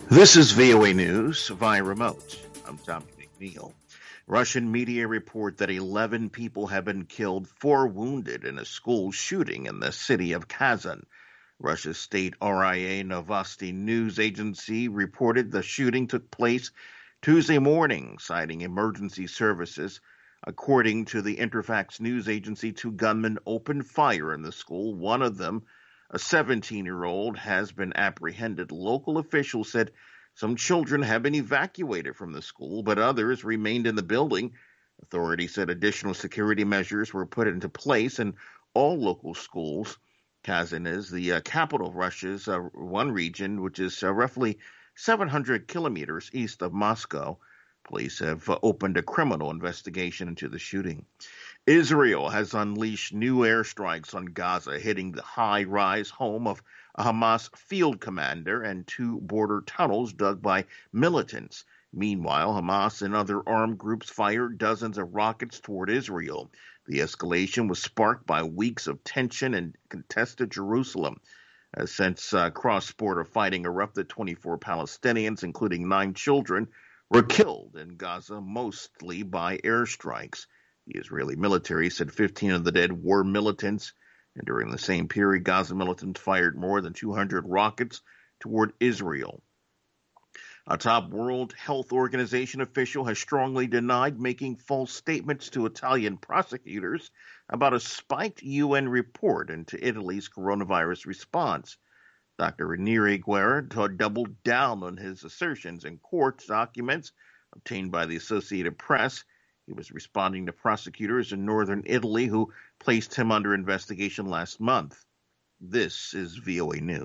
This is VOA News via remote. I'm Tommy McNeil. Russian media report that 11 people have been killed, 4 wounded in a school shooting in the city of Kazan. Russia's state RIA Novosti news agency reported the shooting took place Tuesday morning, citing emergency services. According to the Interfax news agency, 2 gunmen opened fire in the school. One of them, a 17-year-old, has been apprehended. Local officials said some children have been evacuated from the school, but others remained in the building. Authorities said additional security measures were put into place in all local schools. Kazan is the capital of Russia's one region, which is roughly 700 kilometers east of Moscow. Police have opened a criminal investigation into the shooting. Israel has unleashed new airstrikes on Gaza, hitting the high-rise home of a Hamas field commander and 2 border tunnels dug by militants. Meanwhile, Hamas and other armed groups fired dozens of rockets toward Israel. The escalation was sparked by weeks of tension in contested Jerusalem. Since cross-border fighting erupted, 24 Palestinians, including 9 children, were killed in Gaza, mostly by airstrikes. The Israeli military said 15 of the dead were militants, and during the same period, Gaza militants fired more than 200 rockets toward Israel. A top World Health Organization official has strongly denied making false statements to Italian prosecutors about a spiked UN report into Italy's coronavirus response. Dr. Ranieri Guerra doubled down on his assertions in court documents obtained by the Associated Press. He was responding to prosecutors in northern Italy who placed him under investigation last month. This is VOA News.